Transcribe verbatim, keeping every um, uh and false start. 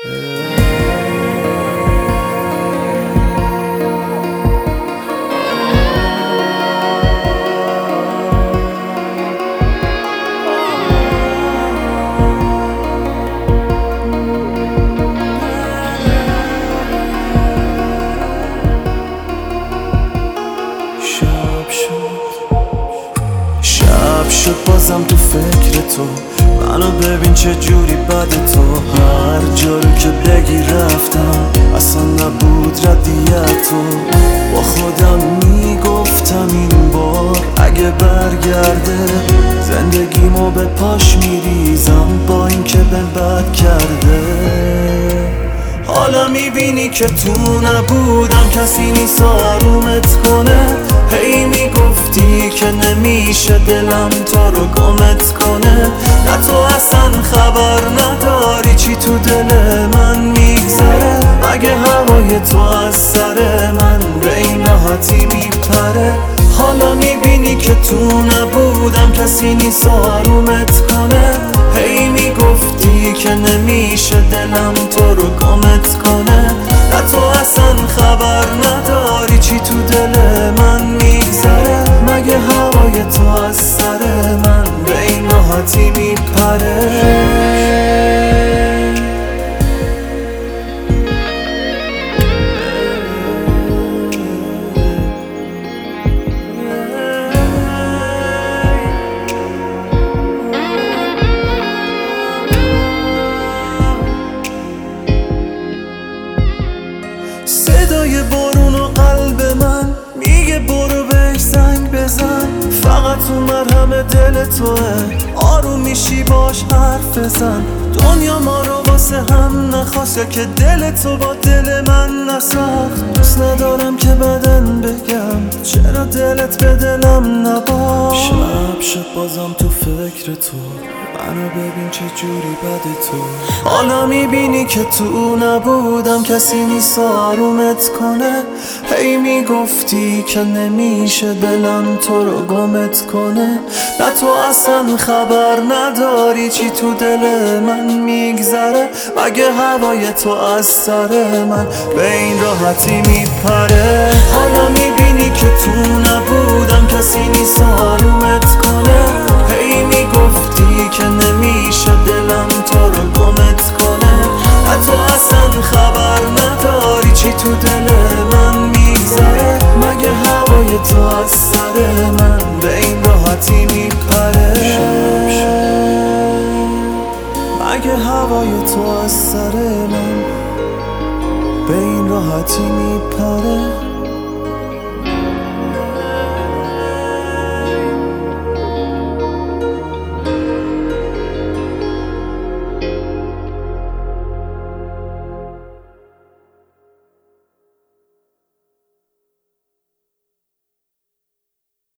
شب شد بازم تو فکر تو، منو ببین چه جوری بده تو. هر جا رو که بگی رفتم، اصلا نبود ردیت تو. با خودم میگفتم این بار اگه برگرده زندگیمو به پاش میریزم، با این که به بد کرده. حالا میبینی که تو نبودم، کسی نیست آرومت کنه. هی میگفتی که نمیشه دلم تو رو گمت کنه. نه تو اصلا خبر نداری چی تو دل من میگذره. مگه هوای تو از سر من به این راحتی میپره. حالا میبینی که تو نبودم، کسی نیست آرومت کنه. هی میگفتی که نمیشه دلم تو رو گمت کنه. نه تو اصلا خبر نداری چی تو دل من میگذره. مگه هوای تو از سر من به این راحتی میپره. صدای بارون و قلب من میگه برو بهش زنگ بزن. فقط تو مرهم دل توه، آروم میشی باش حرف بزن. دنیا ما رو واسه هم نخواست، که دل تو با دل من نساخت. دوست ندارم که بدن بگم چرا دلت به دلم نباخت. شب شب بازم تو فکر تو، منو ببین چه جوری بده تو. حالا میبینی که تو نبودم، کسی نیست آرومت کنه. هی میگفتی که نمیشه دلم تو رو گمت کنه. نه تو اصلا خبر نداری چی تو دل من میگذره. مگه هوای تو از سر من به این راحتی میپره. حالا میبینی که تو نبودم، کسی نیست آرومت کنه. هی میگفتی که نمیشه دلم تو رو گمت کنه. نه تو اصلا خبر نداری چی تو دل من میگذره. مگه هوای تو از سر من به این راحتی میپره. مگه هوای تو از سر من به این راحتی میپره.